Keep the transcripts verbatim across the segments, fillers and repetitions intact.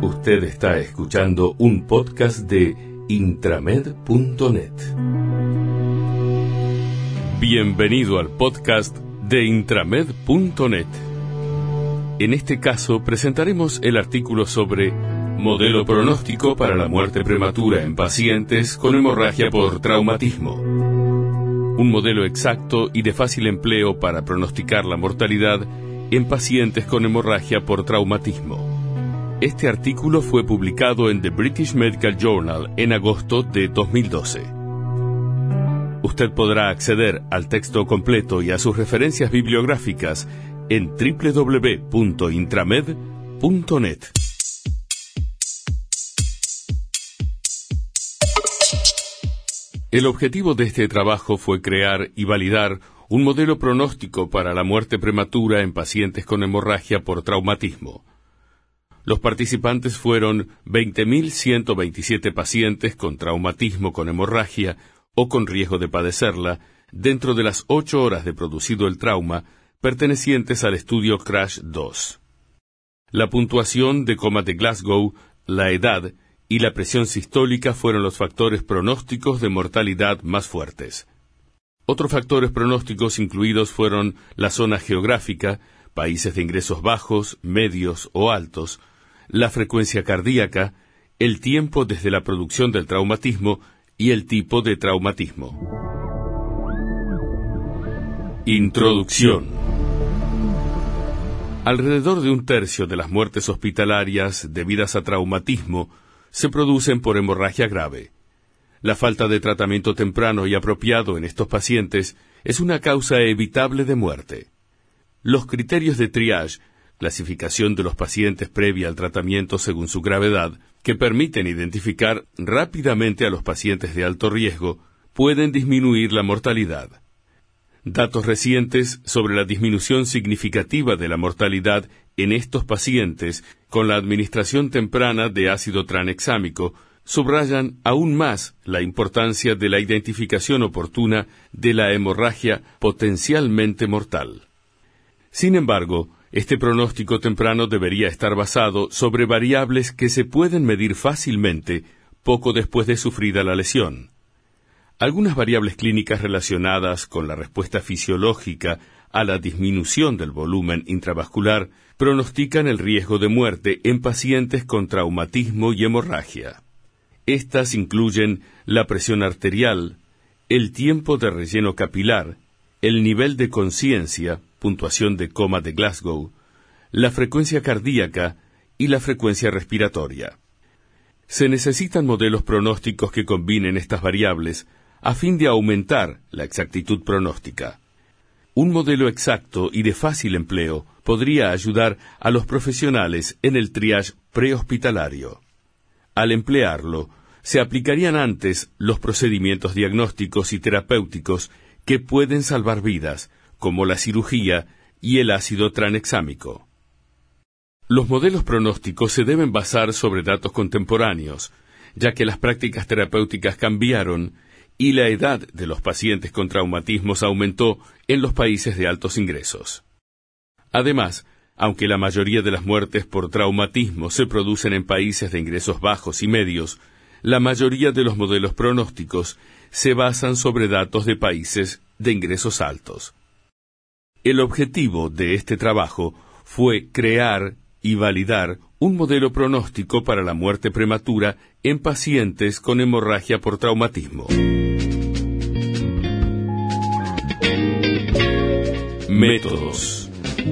Usted está escuchando un podcast de intramed punto net. Bienvenido al podcast de intramed punto net. En este caso presentaremos el artículo sobre modelo pronóstico para la muerte prematura en pacientes con hemorragia por traumatismo. Un modelo exacto y de fácil empleo para pronosticar la mortalidad en pacientes con hemorragia por traumatismo. Este artículo fue publicado en The British Medical Journal en agosto de dos mil doce. Usted podrá acceder al texto completo y a sus referencias bibliográficas en doble u doble u doble u punto intramed punto net. El objetivo de este trabajo fue crear y validar un modelo pronóstico para la muerte prematura en pacientes con hemorragia por traumatismo. Los participantes fueron veinte mil ciento veintisiete pacientes con traumatismo con hemorragia o con riesgo de padecerla dentro de las ocho horas de producido el trauma, pertenecientes al estudio CRASH dos. La puntuación de coma de Glasgow, la edad y la presión sistólica fueron los factores pronósticos de mortalidad más fuertes. Otros factores pronósticos incluidos fueron la zona geográfica, países de ingresos bajos, medios o altos, la frecuencia cardíaca, el tiempo desde la producción del traumatismo y el tipo de traumatismo. Introducción. Alrededor de un tercio de las muertes hospitalarias debidas a traumatismo se producen por hemorragia grave. La falta de tratamiento temprano y apropiado en estos pacientes es una causa evitable de muerte. Los criterios de triage, clasificación de los pacientes previa al tratamiento según su gravedad, que permiten identificar rápidamente a los pacientes de alto riesgo, pueden disminuir la mortalidad. Datos recientes sobre la disminución significativa de la mortalidad en estos pacientes con la administración temprana de ácido tranexámico subrayan aún más la importancia de la identificación oportuna de la hemorragia potencialmente mortal. Sin embargo, este pronóstico temprano debería estar basado sobre variables que se pueden medir fácilmente poco después de sufrida la lesión. Algunas variables clínicas relacionadas con la respuesta fisiológica a la disminución del volumen intravascular pronostican el riesgo de muerte en pacientes con traumatismo y hemorragia. Estas incluyen la presión arterial, el tiempo de relleno capilar, el nivel de conciencia, puntuación de coma de Glasgow, la frecuencia cardíaca y la frecuencia respiratoria. Se necesitan modelos pronósticos que combinen estas variables a fin de aumentar la exactitud pronóstica. Un modelo exacto y de fácil empleo podría ayudar a los profesionales en el triage prehospitalario. Al emplearlo, se aplicarían antes los procedimientos diagnósticos y terapéuticos que pueden salvar vidas, como la cirugía y el ácido tranexámico. Los modelos pronósticos se deben basar sobre datos contemporáneos, ya que las prácticas terapéuticas cambiaron y la edad de los pacientes con traumatismos aumentó en los países de altos ingresos. Además, aunque la mayoría de las muertes por traumatismo se producen en países de ingresos bajos y medios, la mayoría de los modelos pronósticos se basan sobre datos de países de ingresos altos. El objetivo de este trabajo fue crear y validar un modelo pronóstico para la muerte prematura en pacientes con hemorragia por traumatismo. Métodos.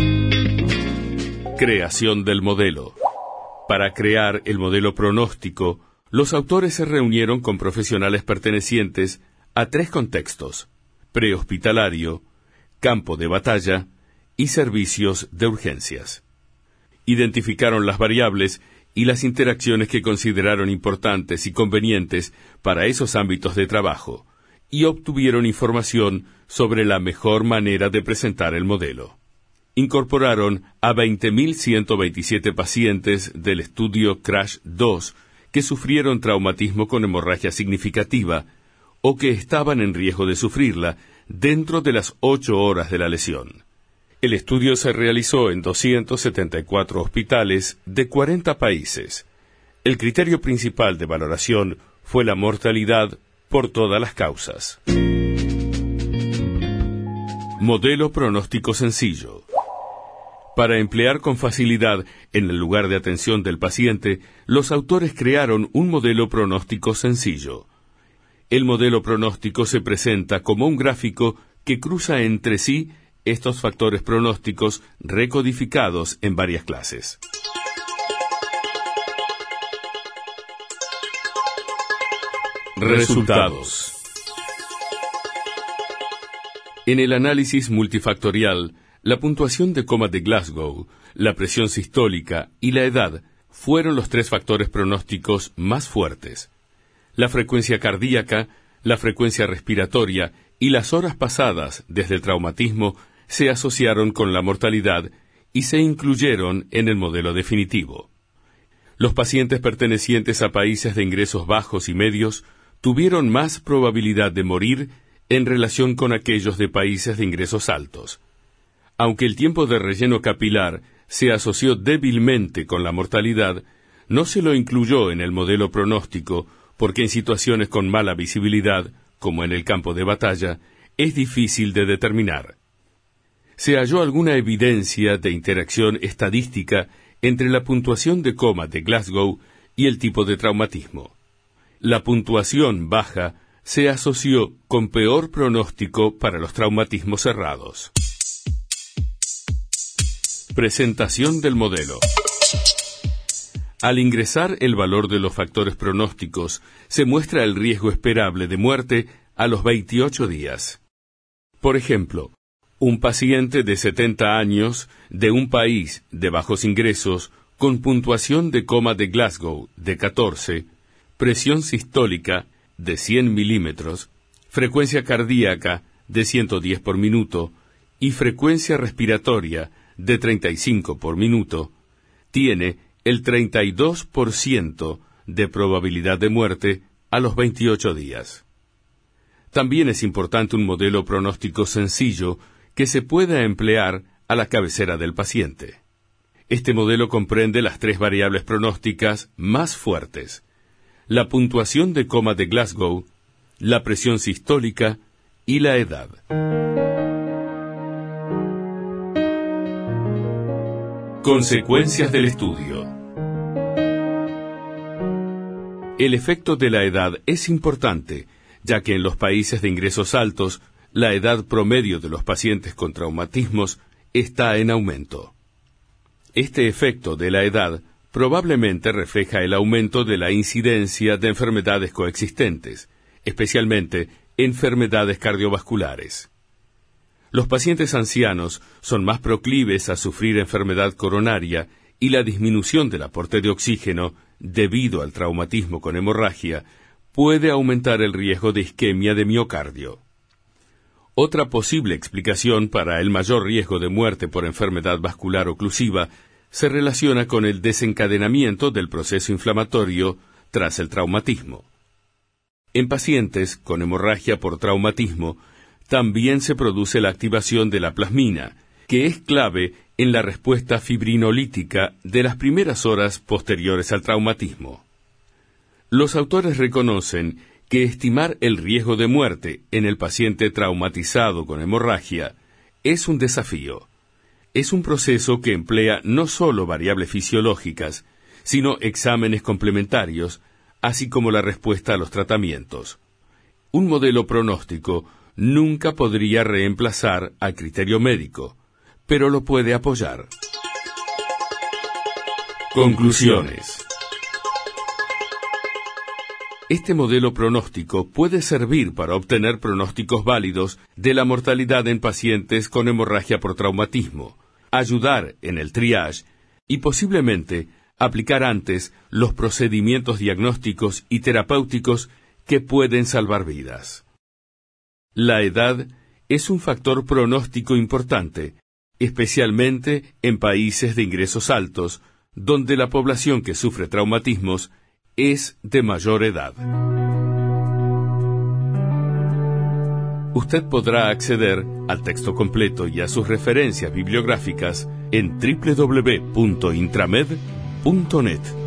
Creación del modelo. Para crear el modelo pronóstico, los autores se reunieron con profesionales pertenecientes a tres contextos: prehospitalario, campo de batalla y servicios de urgencias. Identificaron las variables y las interacciones que consideraron importantes y convenientes para esos ámbitos de trabajo, y obtuvieron información sobre la mejor manera de presentar el modelo. Incorporaron a veinte mil ciento veintisiete pacientes del estudio CRASH dos que sufrieron traumatismo con hemorragia significativa o que estaban en riesgo de sufrirla dentro de las ocho horas de la lesión. El estudio se realizó en doscientos setenta y cuatro hospitales de cuarenta países El criterio principal de valoración fue la mortalidad por todas las causas. Modelo pronóstico sencillo. Para emplear con facilidad en el lugar de atención del paciente, los autores crearon un modelo pronóstico sencillo. El modelo pronóstico se presenta como un gráfico que cruza entre sí estos factores pronósticos recodificados en varias clases. Resultados. En el análisis multifactorial, la puntuación de coma de Glasgow, la presión sistólica y la edad fueron los tres factores pronósticos más fuertes. La frecuencia cardíaca, la frecuencia respiratoria y las horas pasadas desde el traumatismo se asociaron con la mortalidad y se incluyeron en el modelo definitivo. Los pacientes pertenecientes a países de ingresos bajos y medios tuvieron más probabilidad de morir en relación con aquellos de países de ingresos altos. Aunque el tiempo de relleno capilar se asoció débilmente con la mortalidad, no se lo incluyó en el modelo pronóstico porque en situaciones con mala visibilidad, como en el campo de batalla, es difícil de determinar. Se halló alguna evidencia de interacción estadística entre la puntuación de coma de Glasgow y el tipo de traumatismo. La puntuación baja se asoció con peor pronóstico para los traumatismos cerrados. Presentación del modelo. Al ingresar el valor de los factores pronósticos, se muestra el riesgo esperable de muerte a los veintiocho días. Por ejemplo, un paciente de setenta años de un país de bajos ingresos con puntuación de coma de Glasgow de catorce, presión sistólica de cien milímetros, frecuencia cardíaca de ciento diez por minuto y frecuencia respiratoria de treinta y cinco por minuto, tiene el treinta y dos por ciento de probabilidad de muerte a los veintiocho días. También es importante un modelo pronóstico sencillo que se pueda emplear a la cabecera del paciente. Este modelo comprende las tres variables pronósticas más fuertes: la puntuación de coma de Glasgow, la presión sistólica y la edad. Consecuencias del estudio. El efecto de la edad es importante, ya que en los países de ingresos altos, la edad promedio de los pacientes con traumatismos está en aumento. Este efecto de la edad probablemente refleja el aumento de la incidencia de enfermedades coexistentes, especialmente enfermedades cardiovasculares. Los pacientes ancianos son más proclives a sufrir enfermedad coronaria y la disminución del aporte de oxígeno debido al traumatismo con hemorragia puede aumentar el riesgo de isquemia de miocardio. Otra posible explicación para el mayor riesgo de muerte por enfermedad vascular oclusiva se relaciona con el desencadenamiento del proceso inflamatorio tras el traumatismo. En pacientes con hemorragia por traumatismo, también se produce la activación de la plasmina, que es clave en la respuesta fibrinolítica de las primeras horas posteriores al traumatismo. Los autores reconocen que estimar el riesgo de muerte en el paciente traumatizado con hemorragia es un desafío. Es un proceso que emplea no solo variables fisiológicas, sino exámenes complementarios, así como la respuesta a los tratamientos. Un modelo pronóstico nunca podría reemplazar al criterio médico, pero lo puede apoyar. Conclusiones. Este modelo pronóstico puede servir para obtener pronósticos válidos de la mortalidad en pacientes con hemorragia por traumatismo, ayudar en el triage y posiblemente aplicar antes los procedimientos diagnósticos y terapéuticos que pueden salvar vidas. La edad es un factor pronóstico importante, especialmente en países de ingresos altos, donde la población que sufre traumatismos es de mayor edad. Usted podrá acceder al texto completo y a sus referencias bibliográficas en doble u doble u doble u punto intramed punto net.